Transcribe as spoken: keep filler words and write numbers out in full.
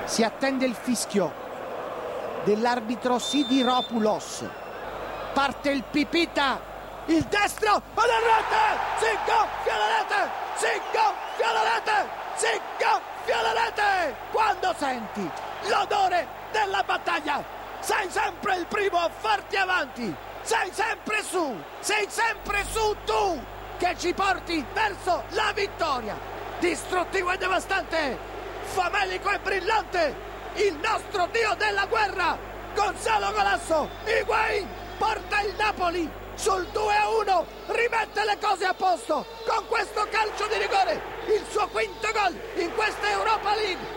Si attende il fischio dell'arbitro Sidiropoulos. Parte il Pipita, il destro, alla rete, si gonfia la rete, si gonfia la rete, si gonfia la rete. Quando senti l'odore della battaglia, sei sempre il primo a farti avanti, sei sempre su, sei sempre su tu, che ci porti verso la vittoria. Distruttivo e devastante, famelico e brillante, il nostro dio della guerra, Gonzalo Golasso Higuaín, porta il Napoli sul due a uno, rimette le cose a posto con questo calcio di rigore, il suo quinto gol in questa Europa League,